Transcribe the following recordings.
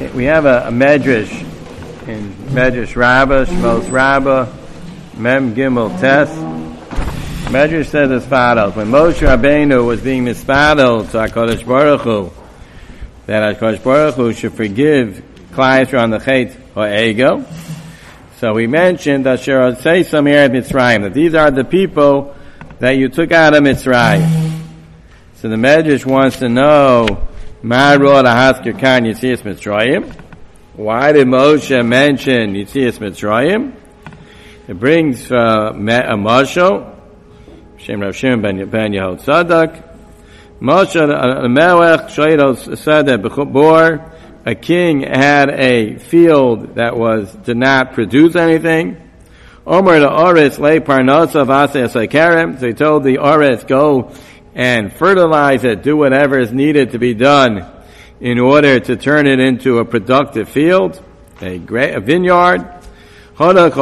We have a medrash in Medrash Rabbah, Shmos Rabbah, Mem Gimel Tes. Medrash says as follows: when Moshe Rabbeinu was being mispadel to HaKadosh Baruch Hu, that HaKadosh Baruch Hu should forgive Klal Yisrael on the Chet Ha'ego. So we mentioned that Asher say some here at Mitzrayim, that these are the people that you took out of Mitzrayim. So the Medrash wants to know, why did Moshe mention Yitzias Mitzrayim? It brings a mashal, Shem Rav Shimon ben Yehud Tzadok. Moshe Melech Shlomo said that before a king had a field that did not produce anything. Omer the Oretz le parnasa v'aseh karem. So he told the Oretz, go and fertilize it, do whatever is needed to be done in order to turn it into a productive field, a vineyard. So the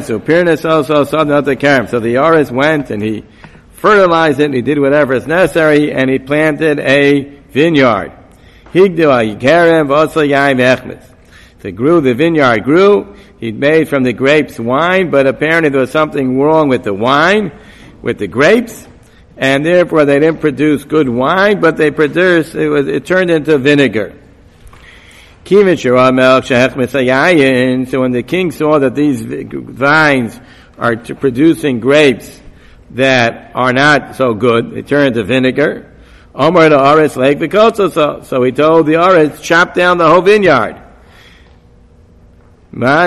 Oretz went and he fertilized it, and he did whatever is necessary, and he planted a vineyard. The vineyard grew. He made from the grapes wine, but apparently there was something wrong with the wine, with the grapes, and therefore they didn't produce good wine, but it turned into vinegar. So when the king saw that these vines are producing grapes that are not so good, it turned into vinegar. So he told the Oretz, chop down the whole vineyard. What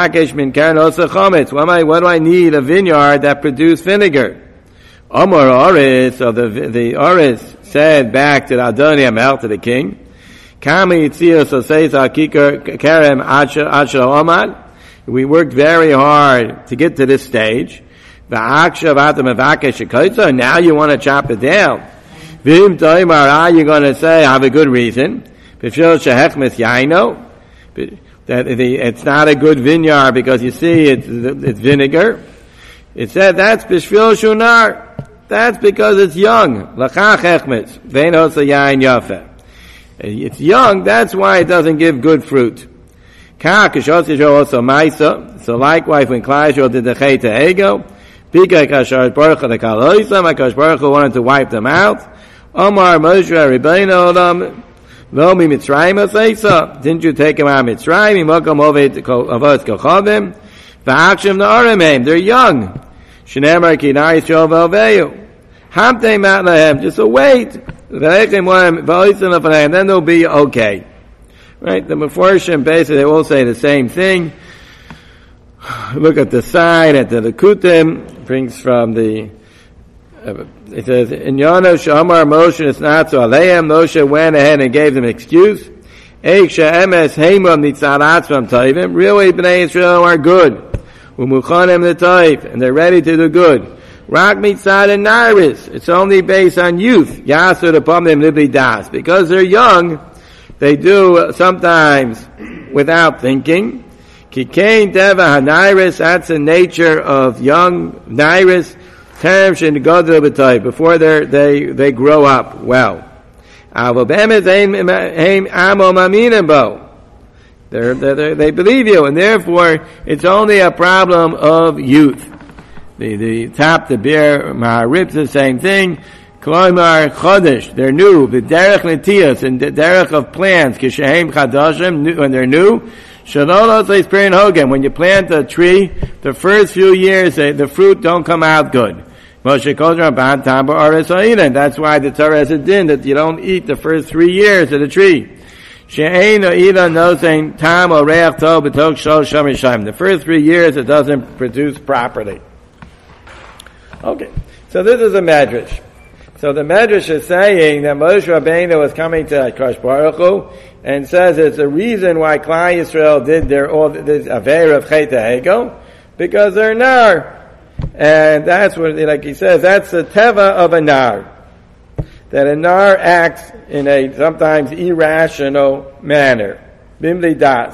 do I need a vineyard that produced vinegar? So the Oretz said back to the Adoni Amel, to the king, we worked very hard to get to this stage. Now you want to chop it down. You're going to say, I have a good reason. That it's not a good vineyard because you see it's vinegar. It said that's bishvil shunar. That's because it's young. It's young, that's why it doesn't give good fruit. So likewise, when Klal Yisrael did the Chet Ha'ego, HaKadosh Baruch Hu wanted to wipe them out. Omar Moshe Rabbeinu Olam Lo mi Mitzrayim Aseisa. Didn't you take him out of Mitzrayim? Imokom Oved Avos Kochavim V'Akshim Na'arimim. They're young. Shneimar Ki Na'ar Yisrael V'Oveyu. Hamtei Mat Lahem. Just wait. V'Eichem Moem V'Oisim Lefanei. Then they'll be okay. Right? The Meforshim basically they all say the same thing. Look at the side at the Kutim. Brings from the it says, in Yonah Shamar Moshe is not so Aleim. Moshe went ahead and gave them an excuse. Really, Bnei Israel are good. And they're ready to do good. Rak mitzad and nairis. It's only based on youth. Because they're young, they do sometimes without thinking. Kikain deva hanairis. That's the nature of young nairis. Before they grow up well. They believe you, and therefore it's only a problem of youth. The top, the beer, Maharib, the same thing. Kloimar Chodesh, they're new. The derech netias and the derech of plants, kishehem chadashim, when they're new. Shalolos leisperin hogan. When you plant a tree, the first few years the fruit don't come out good. Moshe Kodra Ban Tamba Aresaina. That's why the Torah has a din that you don't eat the first 3 years of the tree. She'eino ida nosein tam o reach tov b'tok shol shamishayim. The first 3 years it doesn't produce properly. Okay, so this is a medrash. So the medrash is saying that Moshe Rabbeinu was coming to HaKadosh Baruch Hu and says it's the reason why Klal Yisrael did this aver of Chet Ha'ego because they're nar. And that's what, like he says, that's the teva of a nar. That a nar acts in a sometimes irrational manner. Bimli das.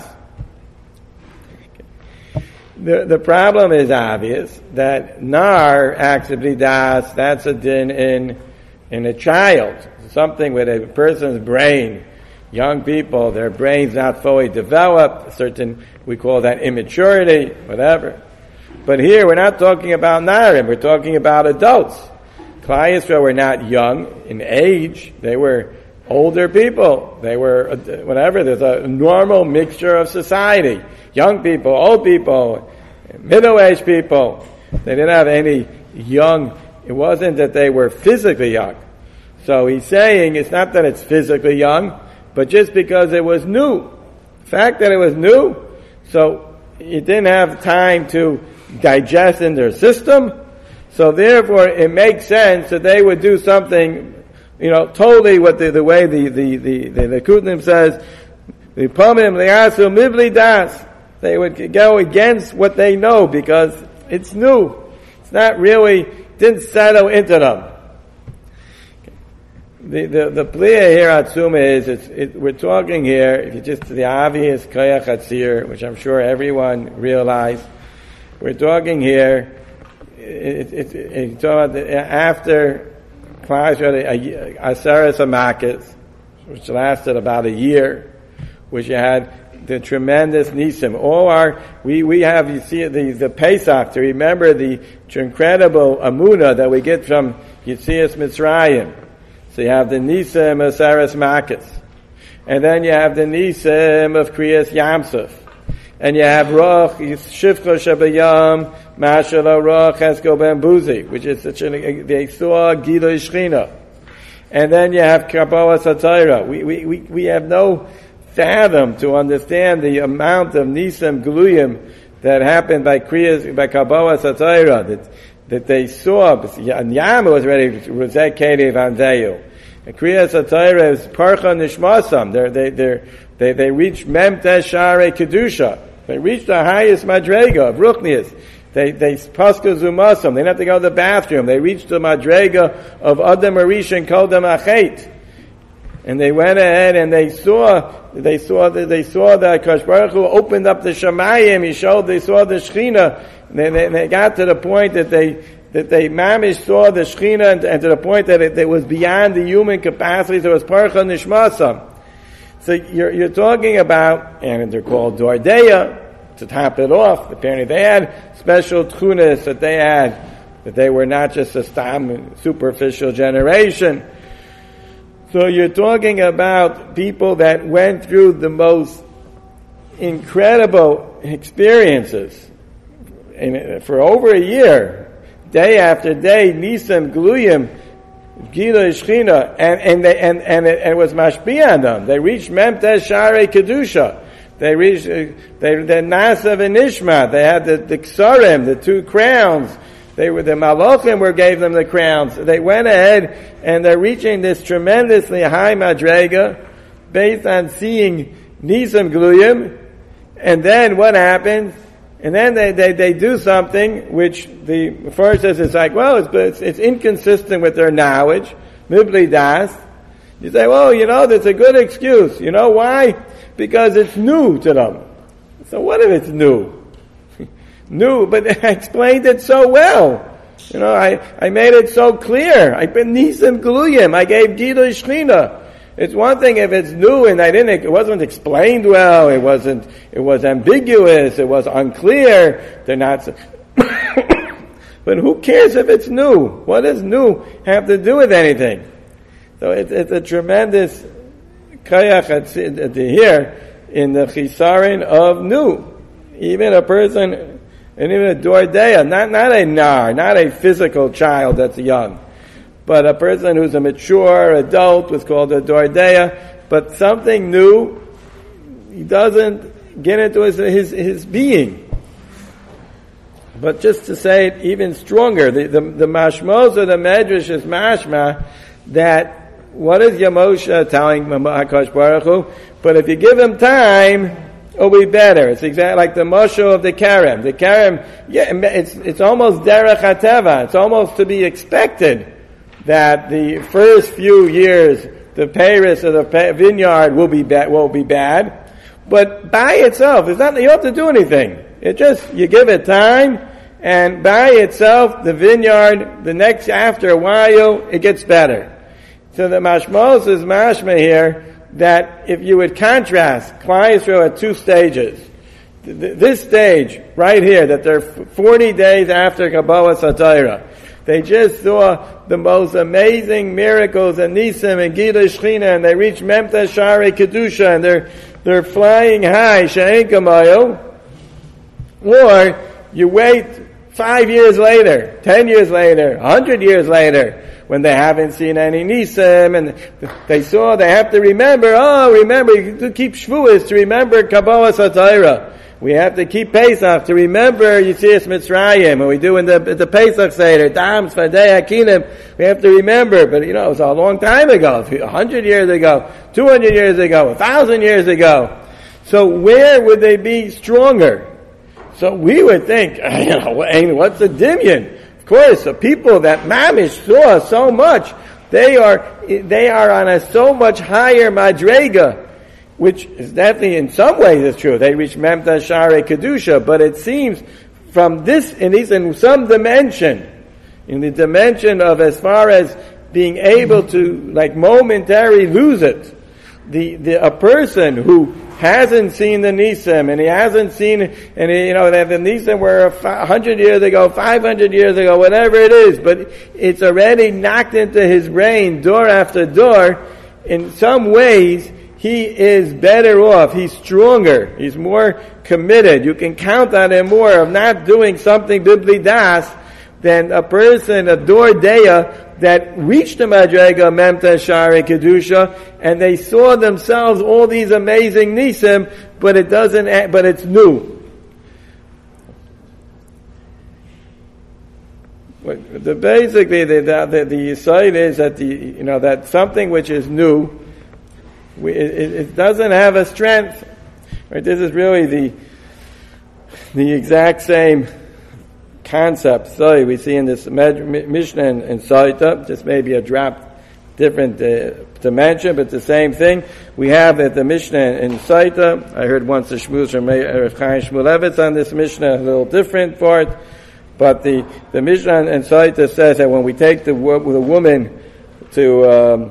The problem is obvious that nar acts bimli das. That's a din in a child. Something with a person's brain young people, their brains not fully developed, we call that immaturity, whatever. But here we're not talking about Narim, we're talking about adults. Klal Yisrael were not young in age, they were older people. They were, whatever, there's a normal mixture of society. Young people, old people, middle-aged people. They didn't have any young, it wasn't that they were physically young. So he's saying it's not that it's physically young, but just because it was new. The fact that it was new, so it didn't have time to digest in their system, so therefore it makes sense that they would do something, totally what the way the Kutnim says, the Pamim Liasu Mibli Das, they would go against what they know because it's new. It's not really, didn't settle into them. The plea here at Suma is, we're talking here, if you just, the obvious Koyach Hatzir, which I'm sure everyone realized, we're talking here, it's talking about after Aseres HaMakkos, which lasted about a year, which you had the tremendous Nisim. We have, you see, the Pesach, to remember the incredible Amunah that we get from Yetzias Mitzrayim. So you have the Nisim of Aseres HaMakkos. And then you have the Nisim of Kriyas Yamsuf. And you have Roch, Shivcha Shabayam, Mashallah Roch, Esko Ben Buzi, which is such they saw Gilui Shechina. And then you have Kabbalah Satira. We have no fathom to understand the amount of Nisim Gluyim that happened by Kabbalah Satira, that they saw, and Yama was ready to Rozek Kedev Anzeyu. And Kriyas Satira is Parcha Nishmasam. They reached Memtesh Share Kedusha. They reached the highest Madrega of Ruchnias. They Pascha Zumasam. They didn't have to go to the bathroom. They reached the Madrega of Adam Arishan Kodam Achet. And they went ahead and they saw that Akash Baruch Hu opened up the Shemayim. They saw the Shechina. And they got to the point that they mamish saw the Shechina and to the point that it was beyond the human capacity. So it was Parcha Nishmasam. So you're talking about, and they're called Dordeya, to top it off. Apparently they had special tchunas that they were not just a superficial generation. So you're talking about people that went through the most incredible experiences for over a year, day after day, Nisim Gluyim, Gila Shechina, and it was mashpia on them. They reached Memtesh Share Kedusha. They reached the Nasav and Nishma. They had the Ksarim, the two crowns. The Malachim gave them the crowns. They went ahead and they're reaching this tremendously high madrega based on seeing Nisim Gluyim. And then what happens? And then they do something which the first says it's like, well, it's inconsistent with their knowledge. Mibli das. You say, well, that's a good excuse. You know why? Because it's new to them. So what if it's new? New, but I explained it so well. I made it so clear. I put Nisim Gluyim. I gave Gilui Shechina. It's one thing if it's new and it wasn't explained well, it was ambiguous, it was unclear, they're not, but who cares if it's new? What does new have to do with anything? So it's a tremendous kayach here in the chisarin of new. Even a person, and even a dordeya, not a nar, not a physical child that's young. But a person who's a mature adult was called a dordeya. But something new, he doesn't get into his being. But just to say it even stronger, the mashmos of the medrash is mashma that what is Yamosha telling HaKadosh Baruch Hu? But if you give him time, it'll be better. It's exactly like the Moshe of the Kerem. The Kerem, it's almost derech hateva. It's almost to be expected that the first few years, the peiros of the vineyard will be bad, but by itself, you don't have to do anything. You give it time, and by itself, the vineyard, after a while, it gets better. So the mashmos is mashma here, that if you would contrast Klal Yisrael at two stages, this stage right here, that they're 40 days after Kabbalas HaTorah, they just saw the most amazing miracles and Nisim and Gila Shechina, and they reached Memta Shari Kedusha, and they're flying high, She'en Kamayo. Or you wait 5 years later, 10 years later, 100 years later, when they haven't seen any Nisim, and they have to remember, to keep Shavuos, to remember Kabbalas HaTorah. We have to keep Pesach to remember Yetzias Mitzrayim, and we do in the Pesach Seder, Dam, Sfadei, Akinim, we have to remember, but it was a long time ago, 100 years ago, 200 years ago, 1,000 years ago. So where would they be stronger? So we would think, what's the dimyon? Of course, the people that Mamish saw so much, they are on a so much higher madrega, which is definitely in some ways is true. They reach Memta Shari Kedusha, but it seems from this, in some dimension, in the dimension of as far as being able to momentarily lose it, a person who hasn't seen the Nisim, and he hasn't seen, and that the Nisim were 100 years ago, 500 years ago, whatever it is, but it's already knocked into his brain door after door. In some ways, he is better off. He's stronger. He's more committed. You can count on him more of not doing something bibli das than a person, a dor deya, that reached the madrega memta shari kedusha, and they saw themselves all these amazing nisim, but it's new. Basically, the side is that that something which is new, it doesn't have a strength. Right? This is really the exact same concept. So we see in this Mishnah in Saita, just maybe a drop different dimension, but the same thing. We have at the Mishnah in Saita. I heard once the Shmuz from Chaim Shmulevitz on this Mishnah, a little different for it. But the Mishnah in Saita says that when we take the woman to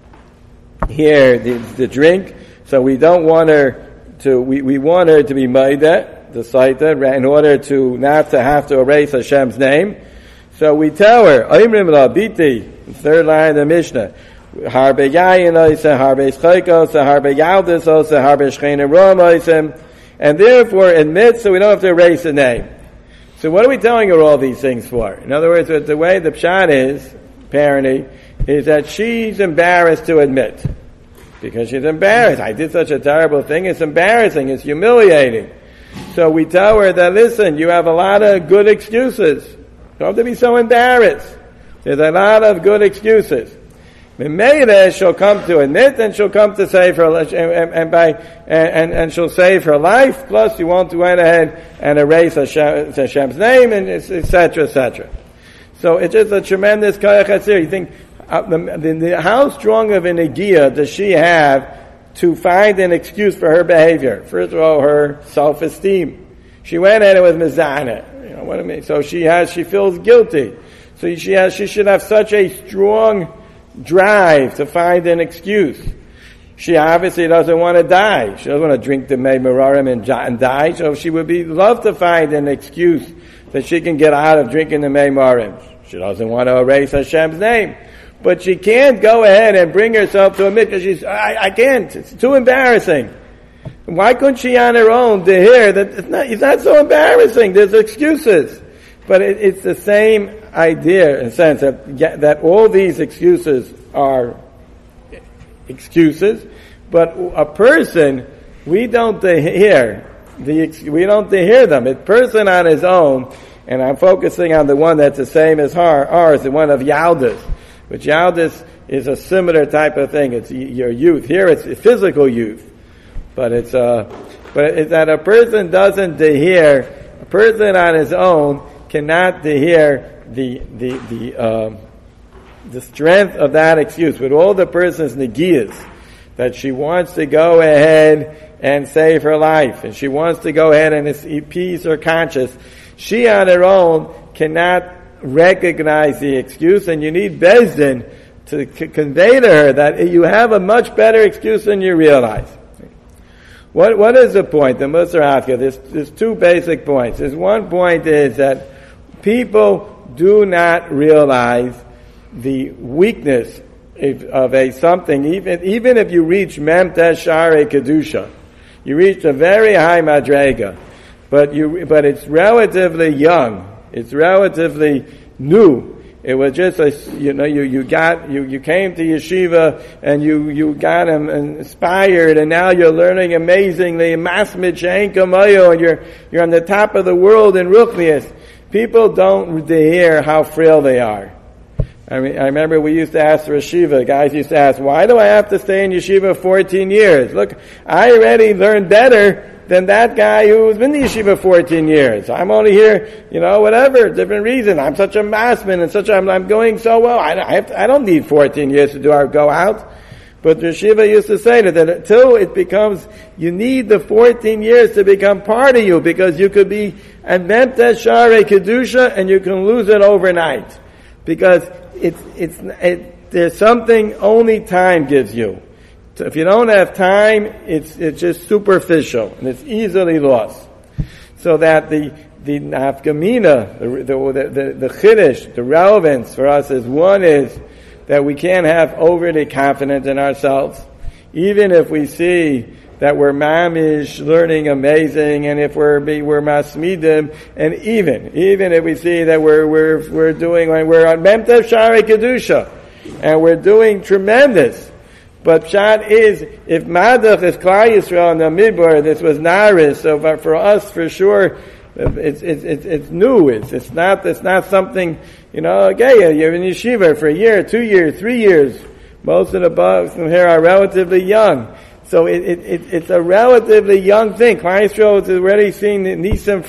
here the drink, so we don't want her to, we want her to be Maida, the Saita, in order to not to have to erase Hashem's name. So we tell her, Oimrim la biti, third line of the Mishnah, Harbe Yayin oisem, Harbe Schayko, Harbe Yaldis oisem, Harbe Shchein Rom oisem, and therefore admit so we don't have to erase the name. So what are we telling her all these things for? In other words, the way the pshat is, apparently, is that she's embarrassed to admit. Because she's embarrassed. I did such a terrible thing. It's embarrassing. It's humiliating. So we tell her that, listen, you have a lot of good excuses. Don't have to be so embarrassed. There's a lot of good excuses. Maybe she'll come to admit, and she'll come to save her, and she'll save her life. Plus, you won't go ahead and erase Hashem's name, and etc., etc. So it's just a tremendous koyach hatzir. You think, how strong of an idea does she have to find an excuse for her behavior? First of all, her self-esteem. She went at it with mizana. You know what I mean? So she feels guilty. So she should have such a strong drive to find an excuse. She obviously doesn't want to die. She doesn't want to drink the Mei Merarim and die. So she would love to find an excuse that she can get out of drinking the Mei Merarim. She doesn't want to erase Hashem's name. But she can't go ahead and bring herself to admit, because I can't. It's too embarrassing. Why couldn't she on her own to hear that it's not so embarrassing? There's excuses. But it's the same idea in a sense that all these excuses are excuses, but a person, we don't hear them. A person on his own, and I'm focusing on the one that's the same as ours, the one of Yaldis. But Yaldis is a similar type of thing. It's your youth. Here it's physical youth. But it's that a person doesn't hear, a person on his own cannot hear the strength of that excuse. With all the person's negiyas, that she wants to go ahead and save her life, and she wants to go ahead and appease her conscience, she on her own cannot recognize the excuse, and you need Bezdin to convey to her that you have a much better excuse than you realize. What is the point? The Musar Haskell, there's two basic points. There's one point is that people do not realize the weakness of a something, even if you reach Memtesh Sha'arei Kedusha, you reach a very high madrega, but it's relatively young, it's relatively new. It was just you came to yeshiva and you got inspired, and now you're learning amazingly, masmid she'ein kamayo, and you're on the top of the world in Ruchnius. People don't hear how frail they are. I remember we used to ask the yeshiva, guys used to ask, why do I have to stay in yeshiva 14 years? Look, I already learned better than that guy who's been in yeshiva 14 years. I'm only here, whatever, different reason. I'm such a massman and I'm going so well. I don't need 14 years to go out. But the yeshiva used to say that until it becomes, you need the 14 years to become part of you, because you could be at Memtesh Sha'arei Kedusha and you can lose it overnight. Because there's something only time gives you. So if you don't have time, it's just superficial and it's easily lost. So that the nafkamina, the chiddush, the relevance for us is, one is that we can't have overly confidence in ourselves, even if we see that we're mamish, learning amazing, and if we're masmidim, and even if we see that we're on Memtev Sha'arei Kedusha, and we're doing tremendous. But pshat is, if Madach is Klal Yisrael in the Midbar, this was Naris, so for us, for sure, it's new. It's not something, okay, you're in yeshiva for a year, 2 years, 3 years. Most of the bugs from here are relatively young. So it's a relatively young thing. Klal Yisrael has already seen Nisim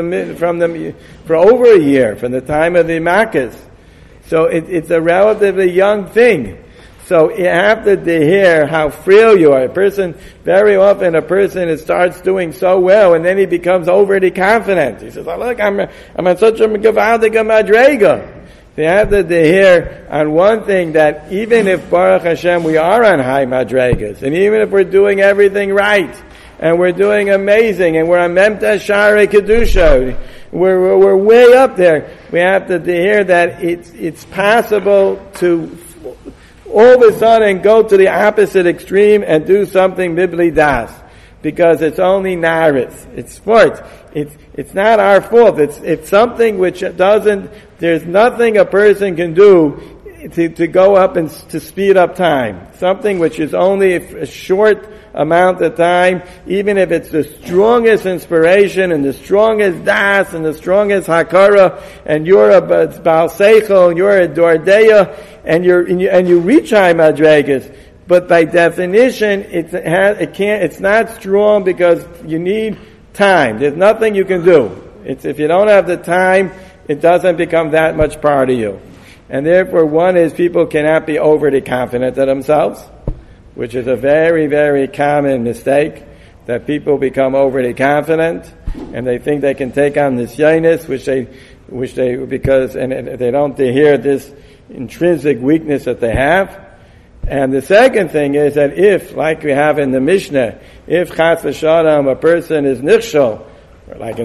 for over a year, from the time of the Makkos. So it's a relatively young thing. So you have to hear how frail you are. Very often a person starts doing so well, and then he becomes overly confident. He says, look, I'm on such a gevaldik madrega. So you have to hear on one thing, that even if Baruch Hashem we are on high madregas, and even if we're doing everything right, and we're doing amazing, and we're on Memtesh Sha'arei Kedusha, we're way up there, we have to hear that it's possible to all of a sudden go to the opposite extreme and do something bibli das, because it's only naris, it's sports. It's not our fault. It's something which there's nothing a person can do to go up and to speed up time. Something which is only a short amount of time, even if it's the strongest inspiration and the strongest das and the strongest hakara, and you're a Baal Seichel, and you're a Dordeya, and you reach high madregas. But by definition, it's not strong, because you need time. There's nothing you can do. If you don't have the time, it doesn't become that much part of you. And therefore, one is, people cannot be overly confident of themselves, which is a very, very common mistake, that people become overly confident, and they think they can take on this yayness, because they don't hear this intrinsic weakness that they have. And the second thing is that if, like we have in the Mishnah, if chas v'shalom a person is nichshol, like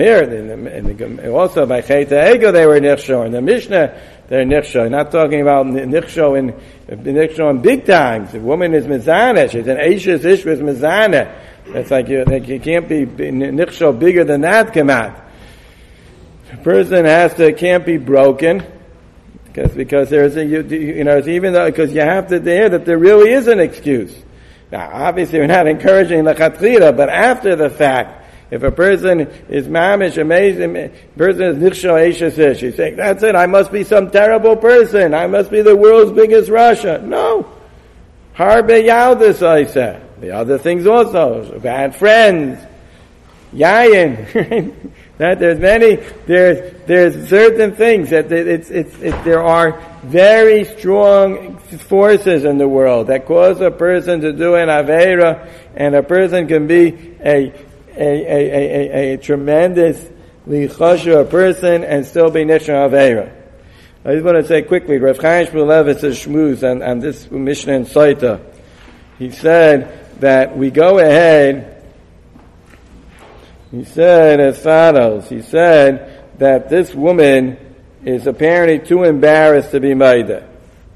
also by cheta ego they were nichshol, in the Mishnah they're nichshol. Not talking about nichshol in big times. The woman is mizaneh, she's an eishes ish with mizaneh. That's like you can't be nichshol bigger than that kamat. A person can't be broken. Because there's even though, because you have to hear that there really is an excuse. Now, obviously we're not encouraging l'chatchila, but after the fact, if a person is mamish, amazing, person is nichshol eishes ish, he's saying, that's it, I must be some terrible person, I must be the world's biggest Russia. No. Harbe yaldis, I said. The other things also, bad friends, yayin, that there's certain things that there are very strong forces in the world that cause a person to do an aveira, and a person can be a tremendously chashuv person and still be nishna aveira. I just want to say quickly, Rav Chaim Shmulevitz's shmuz and this Mishnah in Saita. He said that we go ahead, he said as follows, he said that this woman is apparently too embarrassed to be Maida.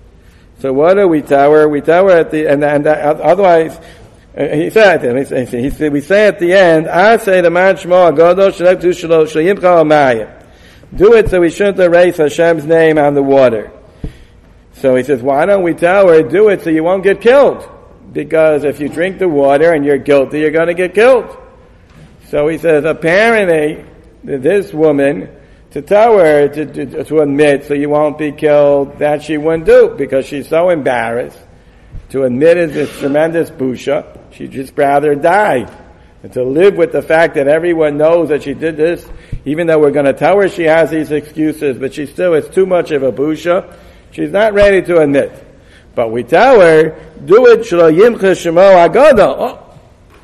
So what do we tell her? We tell her at the, and otherwise, he said, we say at the end, I say the man Shmo Agodo Shalek Tu Shalo Shalimcha Amaya. Do it so we shouldn't erase Hashem's name on the water. So he says, why don't we tell her, do it so you won't get killed? Because if you drink the water and you're guilty, you're going to get killed. So he says, apparently, this woman, to tell her to admit so you won't be killed, that she wouldn't do, because she's so embarrassed. To admit is this tremendous busha. She'd just rather die. And to live with the fact that everyone knows that she did this, even though we're going to tell her she has these excuses, but she still is too much of a busha, she's not ready to admit. But we tell her, do it, shelo yimcha shemo agoda. Oh.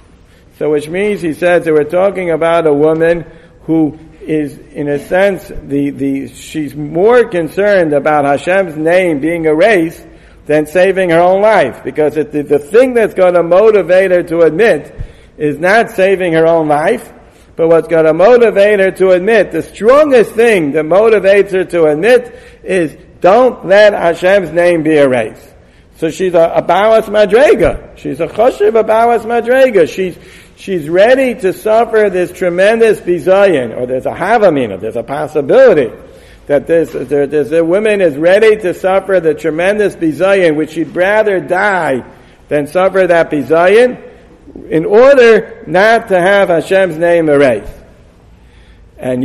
So which means, he says, that we're talking about a woman who is, in a sense, she's more concerned about Hashem's name being erased than saving her own life. Because the thing that's going to motivate her to admit is not saving her own life, but what's going to motivate her to admit, the strongest thing that motivates her to admit is, don't let Hashem's name be erased. So she's a Bawas Madrega. She's a Choshev Bawas Madrega. She's ready to suffer this tremendous bizayin, or there's a havamina, there's a possibility that this woman is ready to suffer the tremendous bizayin, which she'd rather die than suffer that bizayin, in order not to have Hashem's name erased. And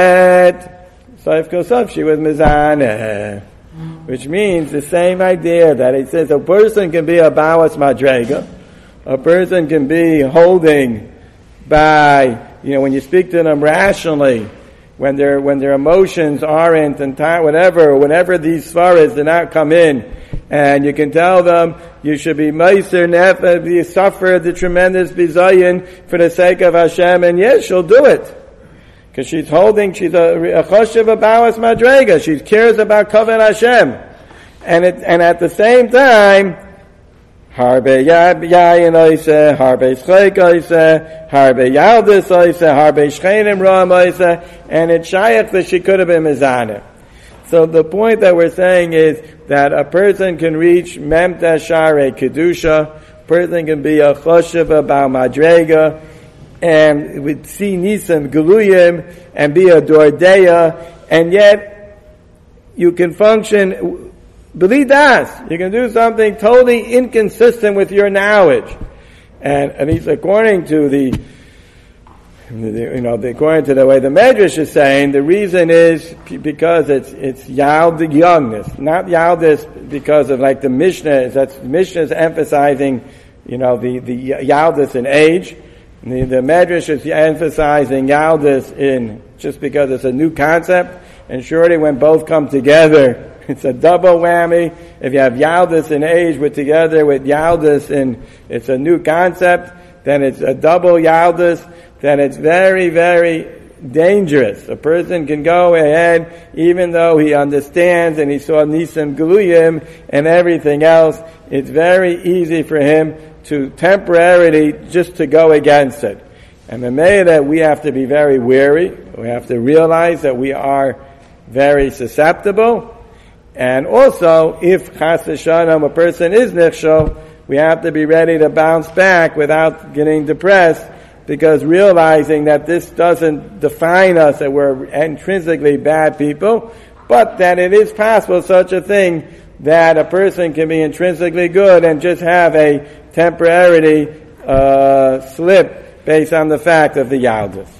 yet, Saif Kosov, she was Mizaneh, which means the same idea that it says a person can be a Bawas Madrega, a person can be holding by, when you speak to them rationally, when their emotions aren't, and whenever these svaras do not come in, and you can tell them, you should be meiser nefesh, you suffer the tremendous bizayin for the sake of Hashem, and yes, she'll do it. Because she's a choshev Bawas Madrega, she cares about Kavod Hashem. And at the same time, harbe yayin oise, harbe schleik oise, harbe yaldis oise, harbe shchenim ram oise, and it's shayach that she could have been mizaneh. So the point that we're saying is that a person can reach memta share kedusha, a person can be a choshev Baal Madrega, and with see nisim geluyim, and be a dordeya, and yet you can function b'li das. You can do something totally inconsistent with your knowledge, and at least according to according to the way the Medrash is saying, the reason is because it's yald youngness, not yaldis because of like the Mishnah. The Mishnah is emphasizing, the yaldis in age. The Medrash is emphasizing yaldis in just because it's a new concept, and surely when both come together, it's a double whammy. If you have yaldis in age together with yaldis in it's a new concept, then it's a double yaldis. Then it's very, very dangerous. A person can go ahead, even though he understands and he saw Nisim Geluyim and everything else, it's very easy for him to temporarily just to go against it. And the way that we have to be very wary, we have to realize that we are very susceptible, and also, if Chas v'Shalom a person is nichshel, we have to be ready to bounce back without getting depressed, because realizing that this doesn't define us, that we're intrinsically bad people, but that it is possible such a thing that a person can be intrinsically good and just have a temporary slip based on the fact of the yaldus.